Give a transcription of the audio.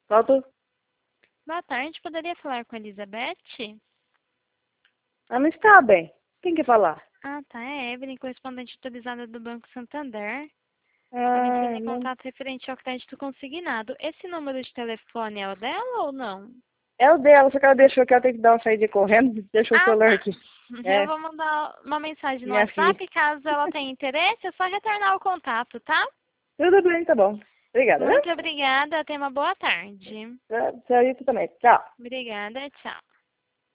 Falta. Boa tarde, poderia falar com a Elizabeth? Ela não está bem. Quem quer falar? Ah, tá. É Evelyn, correspondente autorizada do Banco Santander. Estava entrando Ah, em não. contato referente ao crédito consignado. Esse número de telefone é o dela ou não? É o dela, só que ela deixou que ela tem que dar uma saída correndo. Deixou o Ah, celular tá. aqui. Eu É, vou mandar uma mensagem no minha filha. WhatsApp. Caso ela tenha interesse, é só retornar o contato, tá? Tudo bem, tá bom. Obrigada, Muito viu? obrigada. Tenha uma boa tarde. Tchau, tu também. Tchau. Obrigada. Tchau.